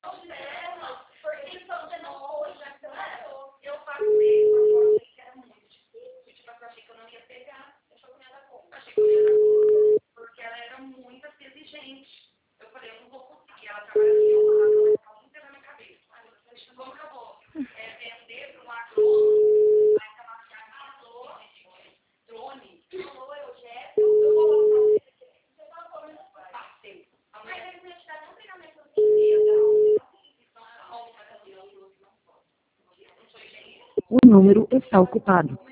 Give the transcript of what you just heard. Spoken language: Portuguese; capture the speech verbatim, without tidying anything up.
Porque só de novo, já que eu passei por uma coisa que era muito difícil. Tipo, eu achei que eu não ia pegar. Deixa eu comer da conta. Achei que eu não ia dar conta. Porque ela era muito assim, exigente. Eu falei, eu não vou conseguir. Ela trabalha assim, eu ela vai ficar muito na minha cabeça. Como que eu vou é, vender para uma agrônoma? Aí ela falou, drone. Falou, eu jeto, eu vou lançar o desse aqui. Você tá falando, passei. Mas eles me tiraram um treinamento assim. O número está ocupado.